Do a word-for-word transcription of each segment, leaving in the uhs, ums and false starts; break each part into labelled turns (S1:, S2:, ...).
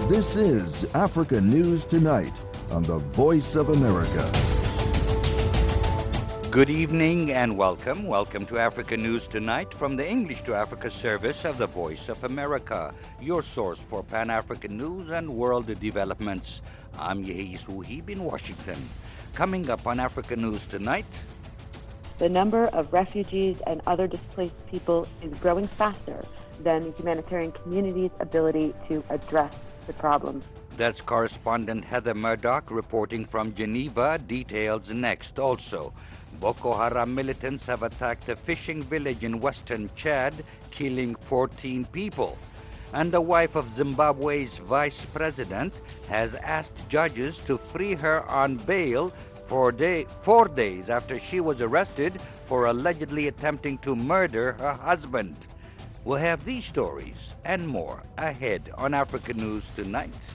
S1: This is Africa News Tonight on the Voice of America.
S2: Good evening and welcome. Welcome to Africa News Tonight from the English to Africa service of the Voice of America, your source for Pan-African news and world developments. I'm Yehis Wuhib in Washington. Coming up on Africa News Tonight,
S3: the number of refugees and other displaced people is growing faster than the humanitarian community's ability to address the problem.
S2: That's correspondent Heather Murdoch reporting from Geneva. Details next. Also, Boko Haram militants have attacked a fishing village in western Chad, killing fourteen people. And the wife of Zimbabwe's vice president has asked judges to free her on bail for day, four days after she was arrested for allegedly attempting to murder her husband. We'll have these stories and more ahead on Africa News Tonight.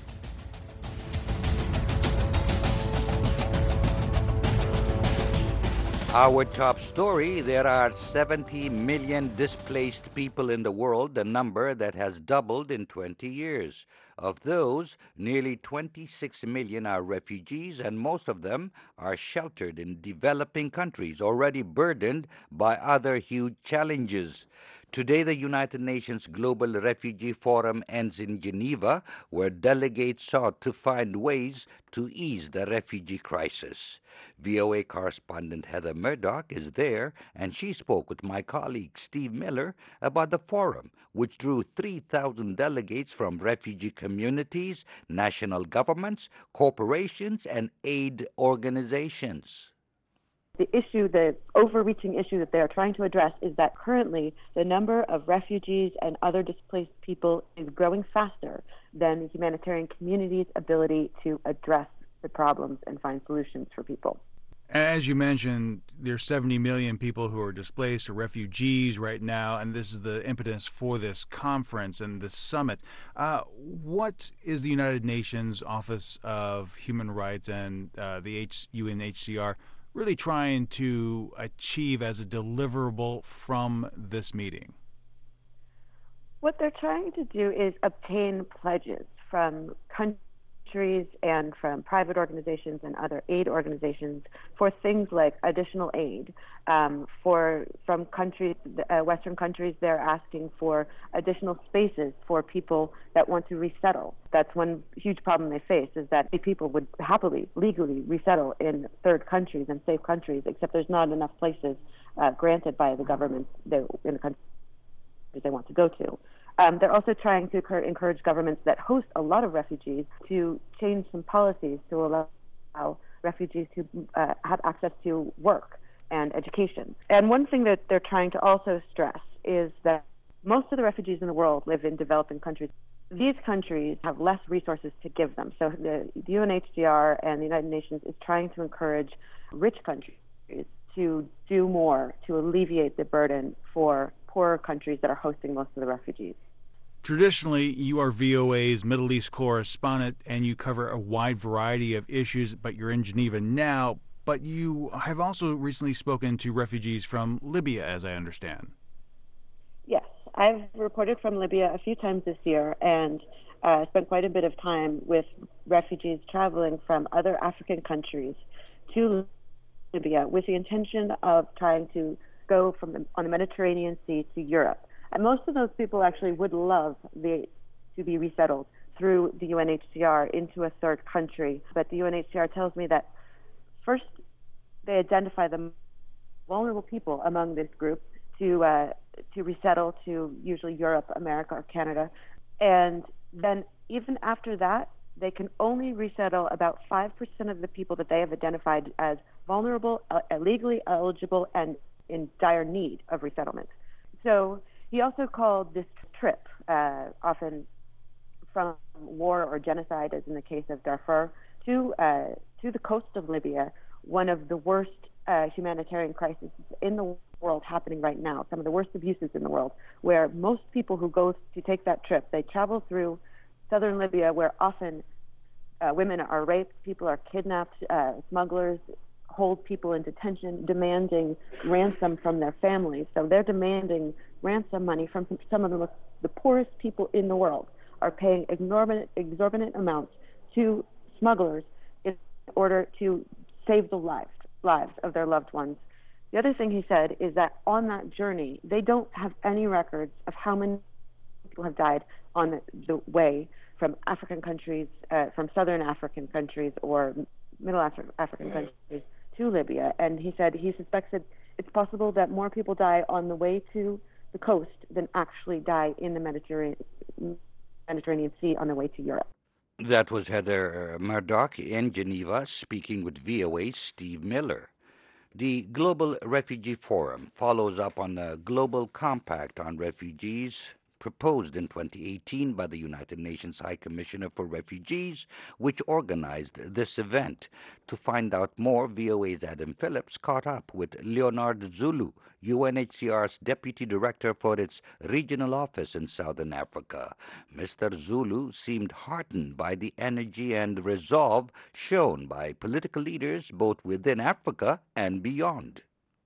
S2: Our top story: there are seventy million displaced people in the world, a number that has doubled in twenty years. Of those, nearly twenty-six million are refugees, and most of them are sheltered in developing countries already burdened by other huge challenges. Today, the United Nations Global Refugee Forum ends in Geneva, where delegates sought to find ways to ease the refugee crisis. V O A correspondent Heather Murdoch is there, and she spoke with my colleague Steve Miller about the forum, which drew three thousand delegates from refugee communities, national governments, corporations, and aid organizations.
S3: The issue, the overreaching issue that they are trying to address is that currently the number of refugees and other displaced people is growing faster than the humanitarian community's ability to address the problems and find solutions for people.
S4: As you mentioned, there's seventy million people who are displaced or refugees right now, and this is the impetus for this conference and this summit. Uh, what is the United Nations Office of Human Rights and uh, the H- U N H C R really trying to achieve as a deliverable from this meeting?
S3: What they're trying to do is obtain pledges from countries and from private organizations and other aid organizations for things like additional aid. Um, for from countries, uh, Western countries, they're asking for additional spaces for people that want to resettle. That's one huge problem they face, is that people would happily, legally resettle in third countries and safe countries, except there's not enough places uh, granted by the government in the countries they want to go to. Um, they're also trying to encourage governments that host a lot of refugees to change some policies to allow refugees to uh, have access to work and education. And one thing that they're trying to also stress is that most of the refugees in the world live in developing countries. These countries have less resources to give them. So the, the U N H C R and the United Nations is trying to encourage rich countries to do more to alleviate the burden for poorer countries that are hosting most of the refugees.
S4: Traditionally, you are V O A's Middle East correspondent, and you cover a wide variety of issues, but you're in Geneva now. But you have also recently spoken to refugees from Libya, as I understand.
S3: Yes, I've reported from Libya a few times this year, and uh, spent quite a bit of time with refugees traveling from other African countries to Libya with the intention of trying to go from the, on the Mediterranean Sea to Europe. And most of those people actually would love the, to be resettled through the U N H C R into a third country. But the U N H C R tells me that first they identify the vulnerable people among this group to uh, to resettle to usually Europe, America, or Canada. And then even after that, they can only resettle about five percent of the people that they have identified as vulnerable, uh, illegally eligible, and in dire need of resettlement. So he also called this trip, uh, often from war or genocide, as in the case of Darfur, to uh, to the coast of Libya, one of the worst uh, humanitarian crises in the world happening right now, some of the worst abuses in the world, where most people who go to take that trip, they travel through southern Libya, where often uh, women are raped, people are kidnapped, uh, smugglers hold people in detention, demanding ransom from their families. So they're demanding ransom money from some of the most, the poorest people in the world, are paying exorbitant, exorbitant amounts to smugglers in order to save the lives, lives of their loved ones. The other thing he said is that on that journey, they don't have any records of how many people have died on the, the way from African countries, uh, from southern African countries or middle Afri- African countries to Libya. And he said he suspects that it's possible that more people die on the way to the coast than actually die in the Mediterranean, Mediterranean Sea on the way to Europe.
S2: That was Heather Murdoch in Geneva speaking with V O A's Steve Miller. The Global Refugee Forum follows up on the Global Compact on Refugees proposed in twenty eighteen by the United Nations High Commissioner for Refugees, which organized this event. To find out more, V O A's Adam Phillips caught up with Leonard Zulu, U N H C R's Deputy Director for its regional office in Southern Africa. Mister Zulu seemed heartened by the energy and resolve shown by political leaders both within Africa and beyond.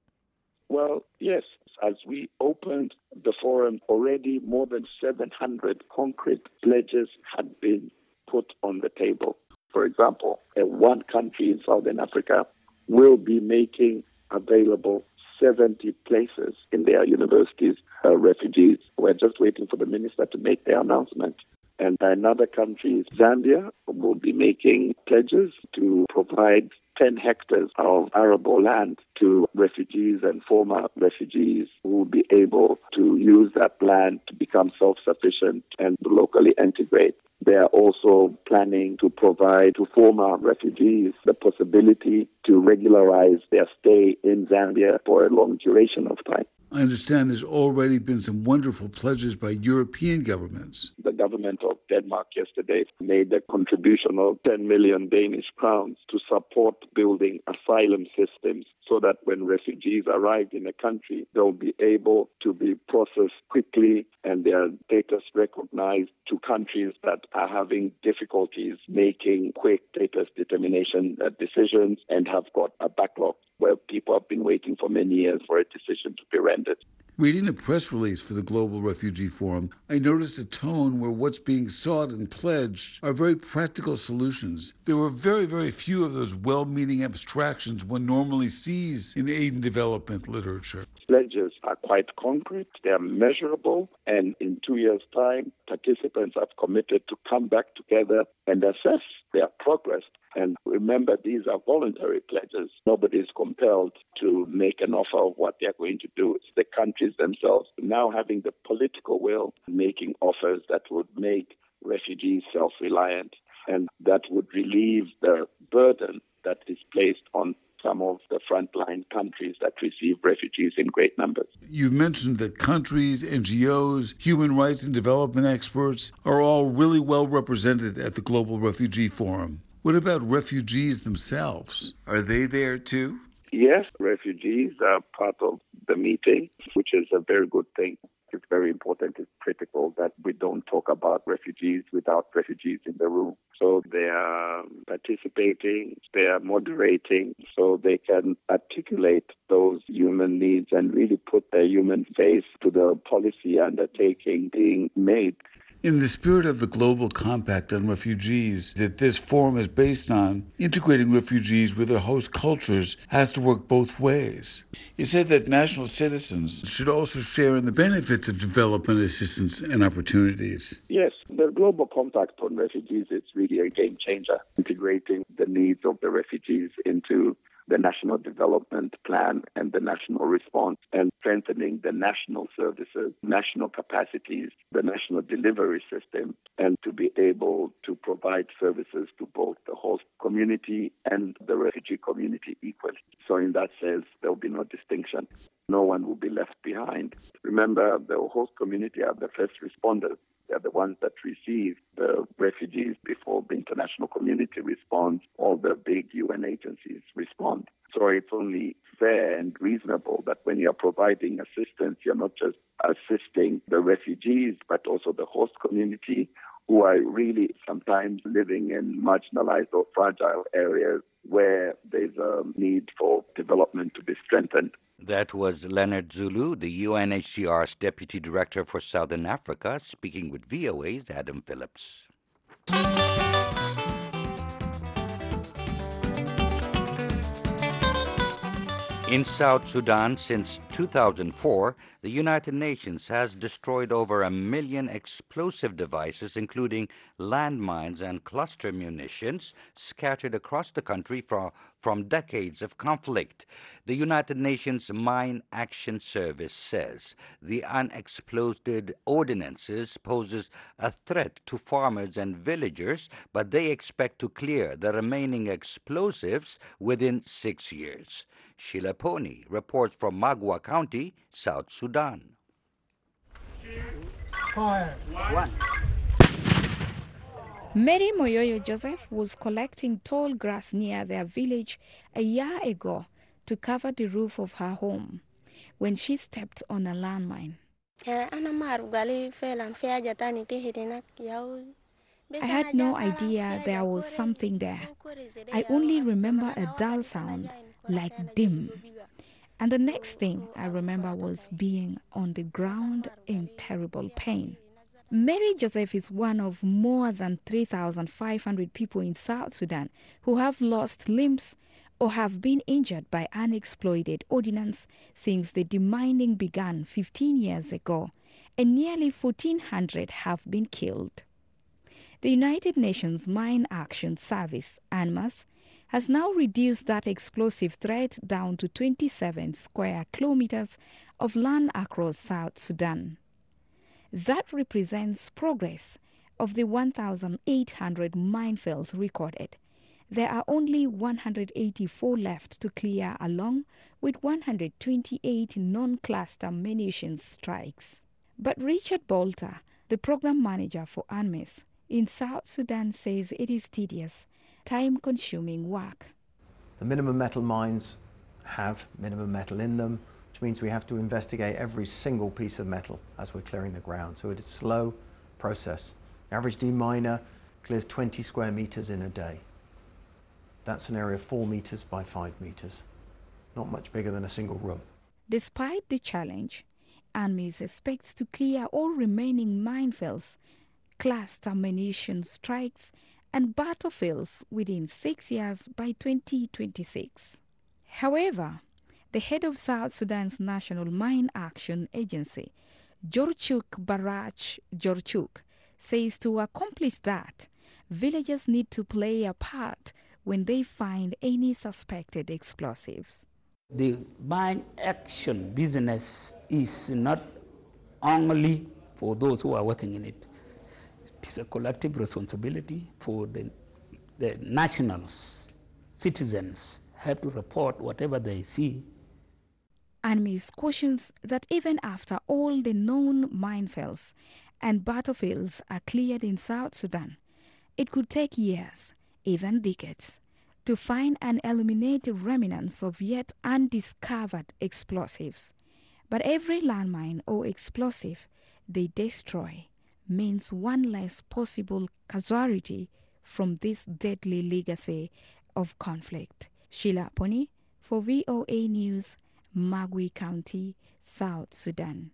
S5: Well, yes. As we opened the forum, already more than seven hundred concrete pledges had been put on the table. For example, one country in Southern Africa will be making available seventy places in their universities, uh, refugees. We're just waiting for the minister to make their announcement. And another country, Zambia, will be making pledges to provide ten hectares of arable land to refugees and former refugees who will be able to use that land to become self-sufficient and locally integrate. They are also planning to provide to former refugees the possibility to regularize their stay in Zambia for a long duration of time.
S6: I understand there's already been some wonderful pledges by European governments.
S5: The government of Denmark yesterday made a contribution of ten million Danish crowns to support building asylum systems so that when refugees arrive in a country, they'll be able to be processed quickly and their status recognized to countries that are having difficulties making quick status determination decisions and have got a backlog where people have been waiting for many years for a decision to be rendered.
S6: Reading the press release for the Global Refugee Forum, I noticed a tone where what's being sought and pledged are very practical solutions. There were very, very few of those well-meaning abstractions one normally sees in aid and development literature.
S5: Pledges are quite concrete, they are measurable, and in two years' time, participants have committed to come back together and assess their progress. And remember, these are voluntary pledges. Nobody is compelled to make an offer of what they're going to do. It's the countries themselves now having the political will, making offers that would make refugees self-reliant, and that would relieve the burden that is placed on some of the frontline countries that receive refugees in great numbers.
S6: You've mentioned that countries, N G Os, human rights and development experts are all really well represented at the Global Refugee Forum. What about refugees themselves? Are they there too?
S5: Yes, refugees are part of the meeting, which is a very good thing. It's very important, it's critical that we don't talk about refugees without refugees in the room. So they are participating, they are moderating, so they can articulate those human needs and really put their human face to the policy undertaking being made.
S6: In the spirit of the Global Compact on Refugees that this forum is based on, integrating refugees with their host cultures has to work both ways. You said that national citizens should also share in the benefits of development assistance and opportunities.
S5: Yes, the Global Compact on Refugees is really a game changer, integrating the needs of the refugees into the National Development Plan and the national response, and strengthening the national services, national capacities, the national delivery system, and to be able to provide services to both the host community and the refugee community equally. So in that sense, there will be no distinction. No one will be left behind. Remember, the host community are the first responders. They're the ones that receive the refugees before the international community responds, all the big U N agencies respond. So it's only fair and reasonable that when you're providing assistance, you're not just assisting the refugees, but also the host community, who are really sometimes living in marginalized or fragile areas where there's a need for development to be strengthened.
S2: That was Leonard Zulu, the U N H C R's Deputy Director for Southern Africa, speaking with V O A's Adam Phillips. In South Sudan since two thousand four, the United Nations has destroyed over a million explosive devices, including landmines and cluster munitions, scattered across the country from, from decades of conflict. The United Nations Mine Action Service says the unexploded ordinances poses a threat to farmers and villagers, but they expect to clear the remaining explosives within six years. Sheila Pony reports from Magwa County, South Sudan.
S7: One. Mary Moyoyo Joseph was collecting tall grass near their village a year ago to cover the roof of her home when she stepped on a landmine. I had no idea there was something there. I only remember a dull sound, like dim. And the next thing I remember was being on the ground in terrible pain. Mary Joseph is one of more than three thousand five hundred people in South Sudan who have lost limbs or have been injured by unexploded ordnance since the demining began fifteen years ago, and nearly fourteen hundred have been killed. The United Nations Mine Action Service, UNMAS, has now reduced that explosive threat down to twenty-seven square kilometers of land across South Sudan. That represents progress of the one thousand eight hundred minefields recorded. There are only one hundred eighty-four left to clear, along with one hundred twenty-eight non-cluster munitions strikes. But Richard Bolter, the program manager for UNMAS in South Sudan, says it is tedious, time-consuming work.
S8: The minimum metal mines have minimum metal in them, which means we have to investigate every single piece of metal as we're clearing the ground. So it's a slow process. The average deminer clears twenty square meters in a day. That's an area four meters by five meters, not much bigger than a single room.
S7: Despite the challenge, UNMAS expects to clear all remaining minefields, cluster munition strikes, and battlefields within six years by twenty twenty-six. However, the head of South Sudan's National Mine Action Agency, Jorchuk Barach Jorchuk, says to accomplish that, villagers need to play a part when they find any suspected explosives.
S9: The mine action business is not only for those who are working in it. It is a collective responsibility for the, the nationals, citizens have to report whatever they see.
S7: UNMAS cautions that even after all the known minefields and battlefields are cleared in South Sudan, it could take years, even decades, to find and eliminate the remnants of yet undiscovered explosives. But every landmine or explosive they destroy means one less possible casualty from this deadly legacy of conflict. Sheila Pony for V O A News, Magwi County, South Sudan.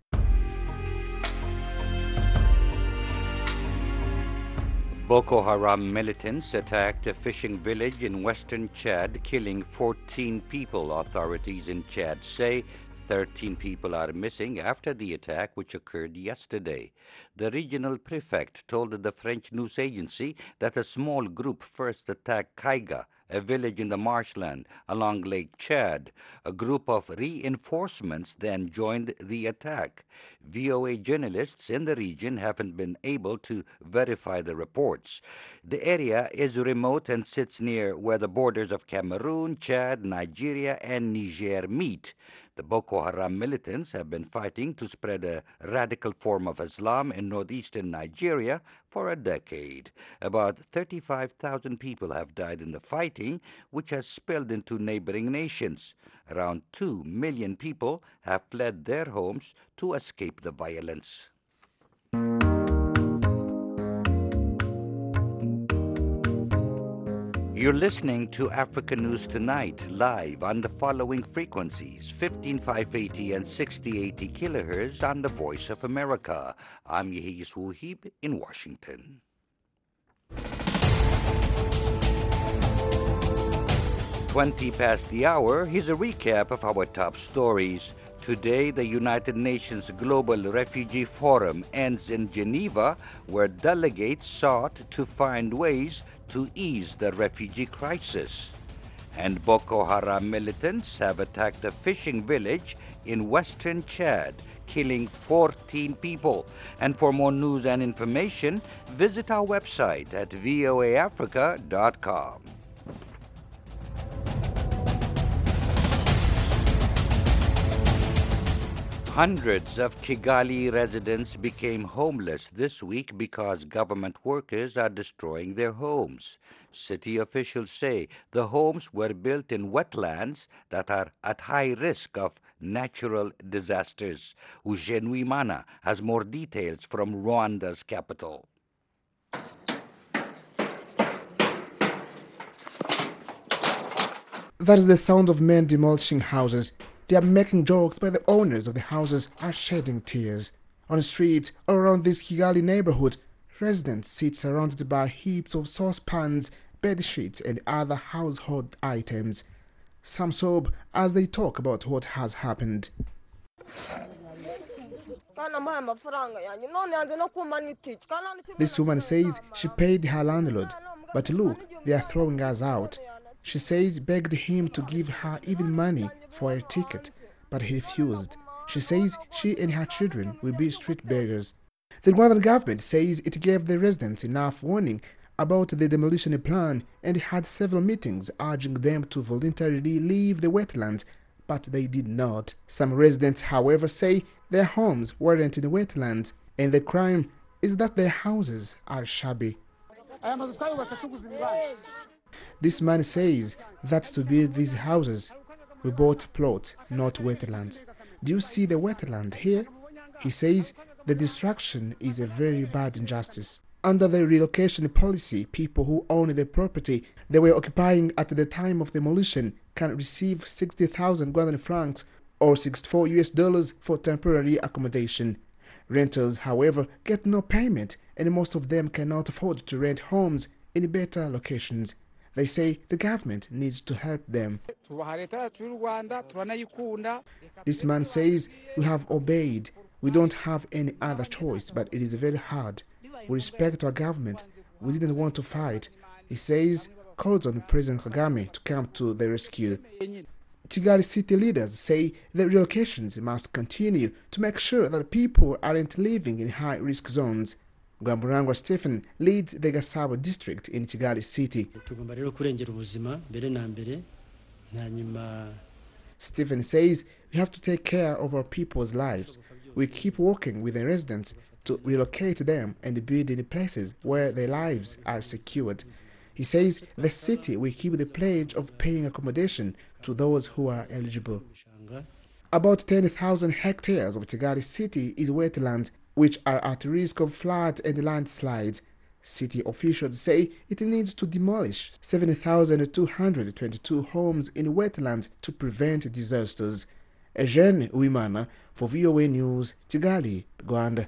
S2: Boko Haram militants attacked a fishing village in western Chad, killing fourteen people. Authorities in Chad say thirteen people are missing after the attack, which occurred yesterday. The regional prefect told the French news agency that a small group first attacked Kaiga, a village in the marshland along Lake Chad. A group of reinforcements then joined the attack. V O A journalists in the region haven't been able to verify the reports. The area is remote and sits near where the borders of Cameroon, Chad, Nigeria, and Niger meet. The Boko Haram militants have been fighting to spread a radical form of Islam in northeastern Nigeria for a decade. About thirty-five thousand people have died in the fighting, which has spilled into neighboring nations. Around two million people have fled their homes to escape the violence. You're listening to Africa News Tonight, live on the following frequencies, fifteen five eighty and sixty eighty kilohertz on the Voice of America. I'm Yehis Wuhib in Washington. twenty past the hour, here's a recap of our top stories. Today, the United Nations Global Refugee Forum ends in Geneva, where delegates sought to find ways to ease the refugee crisis. And Boko Haram militants have attacked a fishing village in western Chad, killing fourteen people. And for more news and information, visit our website at voa africa dot com. Hundreds of Kigali residents became homeless this week because government workers are destroying their homes. City officials say the homes were built in wetlands that are at high risk of natural disasters. Eugene Wimana has more details from Rwanda's capital.
S10: That is the sound of men demolishing houses. They are making jokes, but the owners of the houses are shedding tears. On the streets around this Kigali neighborhood, residents sit surrounded by heaps of saucepans, bed sheets, and other household items. Some sob as they talk about what has happened. This woman says she paid her landlord, but look, they are throwing us out. She says begged him to give her even money for a ticket, but he refused. She says she and her children will be street beggars. The Rwandan government says it gave the residents enough warning about the demolition plan and had several meetings urging them to voluntarily leave the wetlands, but they did not. Some residents, however, say their homes weren't in the wetlands, and the crime is that their houses are shabby. This man says that to build these houses, we bought plots, not wetlands. Do you see the wetland here? He says the destruction is a very bad injustice. Under the relocation policy, people who own the property they were occupying at the time of demolition can receive sixty thousand Rwandan francs or sixty-four U S dollars for temporary accommodation. Renters, however, get no payment, and most of them cannot afford to rent homes in better locations. They say the government needs to help them. This man says, we have obeyed. We don't have any other choice, but it is very hard. We respect our government. We didn't want to fight. He says, calls on President Kagame to come to the rescue. Kigali city leaders say the relocations must continue to make sure that people aren't living in high-risk zones. Gwamburangwa Stephen leads the Gasabo district in Kigali city. Stephen says we have to take care of our people's lives. We keep working with the residents to relocate them and build in places where their lives are secured. He says the city will keep the pledge of paying accommodation to those who are eligible. About ten thousand hectares of Kigali city is wetlands, which are at risk of floods and landslides. City officials say it needs to demolish seven thousand two hundred twenty-two homes in wetlands to prevent disasters. Eugene Uwimana for V O A News, Kigali, Rwanda.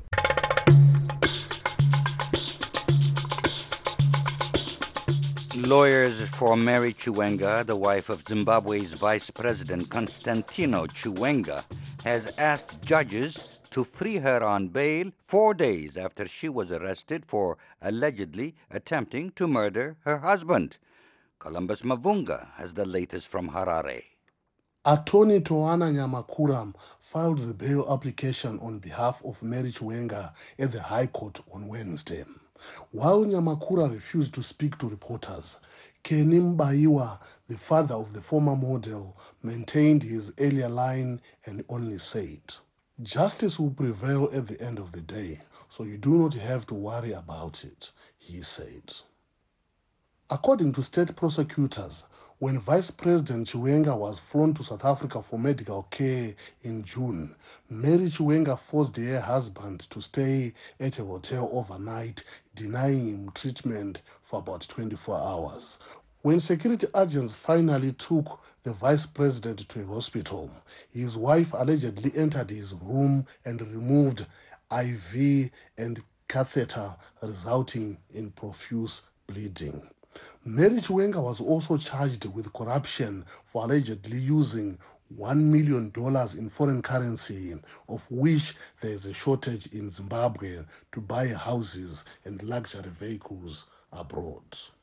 S2: Lawyers for Mary Chiwenga, the wife of Zimbabwe's Vice President Constantino Chiwenga, has asked judges to free her on bail four days after she was arrested for allegedly attempting to murder her husband. Columbus Mavunga has the latest from Harare.
S11: Attorney Toana Nyamakuram filed the bail application on behalf of Mary Chiwenga at the High Court on Wednesday. While Nyamakura refused to speak to reporters, Kenny Mbaiwa, the father of the former model, maintained his earlier line and only said, "Justice will prevail at the end of the day, so you do not have to worry about it," he said. According to state prosecutors, when Vice President Chiwenga was flown to South Africa for medical care in June, Mary Chiwenga forced her husband to stay at a hotel overnight, denying him treatment for about twenty-four hours. When security agents finally took the vice president to a hospital, his wife allegedly entered his room and removed I V and catheter, resulting in profuse bleeding. Mary Chiwenga was also charged with corruption for allegedly using one million dollars in foreign currency, of which there is a shortage in Zimbabwe, to buy houses and luxury vehicles abroad.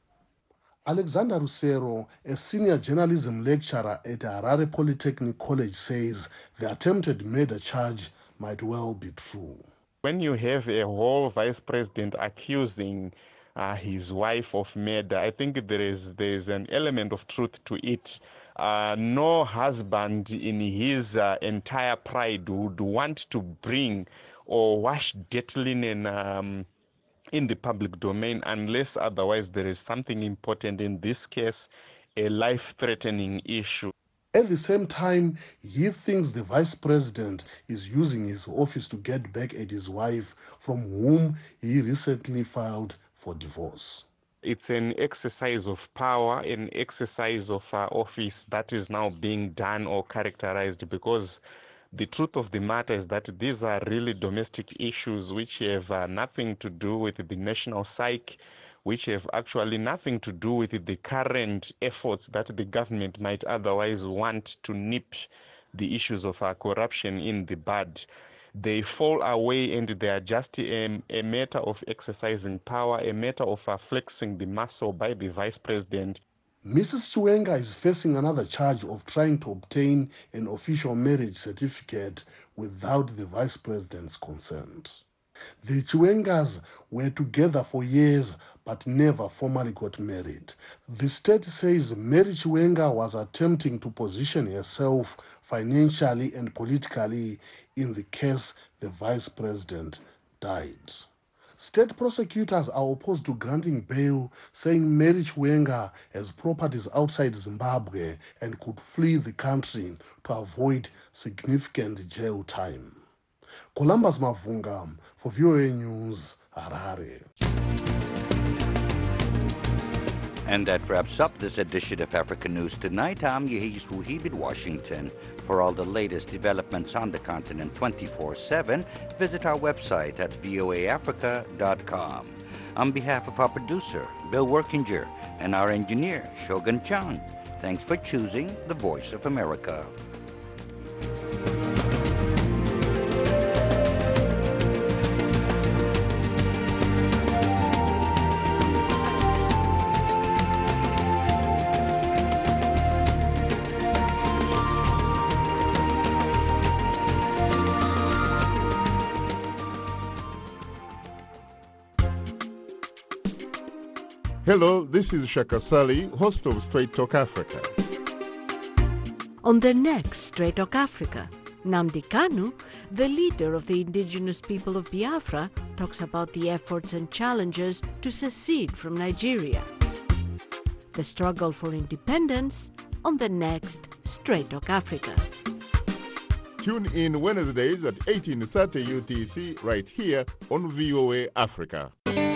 S11: Alexander Rusero, a senior journalism lecturer at Harare Polytechnic College, says the attempted murder charge might well be true.
S12: When you have a whole vice president accusing uh, his wife of murder, I think there is there is an element of truth to it. Uh, no husband in his uh, entire pride would want to bring or wash dirty linen um, in the public domain unless otherwise there is something important, in this case, a life-threatening issue.
S11: At the same time, he thinks the vice president is using his office to get back at his wife, from whom he recently filed for divorce.
S12: It's an exercise of power, an exercise of uh, office that is now being done or characterized, because the truth of the matter is that these are really domestic issues which have uh, nothing to do with the national psyche, which have actually nothing to do with the current efforts that the government might otherwise want to nip the issues of uh, corruption in the bud. They fall away, and they are just a, a matter of exercising power, a matter of uh, flexing the muscle by the vice president.
S11: Missus Chiwenga is facing another charge of trying to obtain an official marriage certificate without the vice president's consent. The Chiwengas were together for years but never formally got married. The state says Mary Chiwenga was attempting to position herself financially and politically in the case the vice president died. State prosecutors are opposed to granting bail, saying Mary Chiwenga has properties outside Zimbabwe and could flee the country to avoid significant jail time. Columbus Mavunga for V O A News, Harare.
S2: And that wraps up this edition of Africa News Tonight. I'm Yehis Wuhib in Washington. For all the latest developments on the continent twenty-four seven, visit our website at voa africa dot com. On behalf of our producer, Bill Workinger, and our engineer, Shogun Chan, thanks for choosing the Voice of America.
S13: Hello, this is Shaka Sali, host of Straight Talk Africa.
S14: On the next Straight Talk Africa, Nnamdi Kanu, the leader of the indigenous people of Biafra, talks about the efforts and challenges to secede from Nigeria. The struggle for independence on the next Straight Talk Africa.
S13: Tune in Wednesdays at eighteen thirty U T C right here on V O A Africa.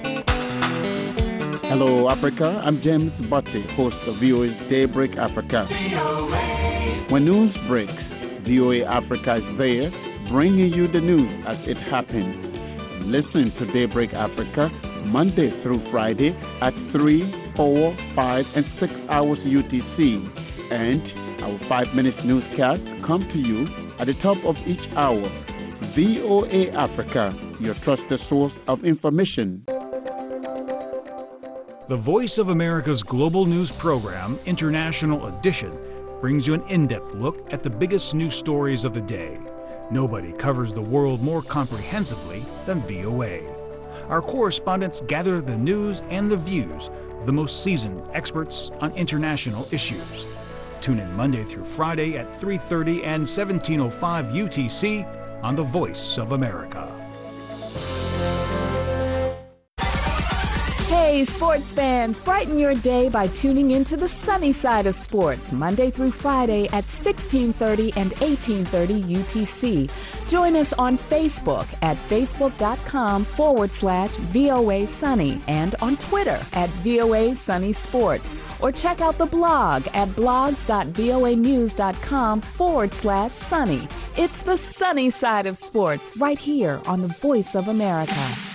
S15: Hello, Africa. I'm James Butte, host of V O A's Daybreak Africa. When news breaks, V O A Africa is there, bringing you the news as it happens. Listen to Daybreak Africa Monday through Friday at three, four, five, and six hours U T C. And our five minutes newscast come to you at the top of each hour. V O A Africa, your trusted source of information.
S4: The Voice of America's global news program, International Edition, brings you an in-depth look at the biggest news stories of the day. Nobody covers the world more comprehensively than V O A. Our correspondents gather the news and the views of the most seasoned experts on international issues. Tune in Monday through Friday at three thirty and seventeen oh five U T C on The Voice of America.
S16: Hey, sports fans, brighten your day by tuning into the sunny side of sports, Monday through Friday at sixteen thirty and eighteen thirty U T C. Join us on Facebook at facebook.com forward slash VOA Sunny and on Twitter at VOA Sunny Sports. Or check out the blog at blogs.voanews.com forward slash sunny. It's the sunny side of sports right here on the Voice of America.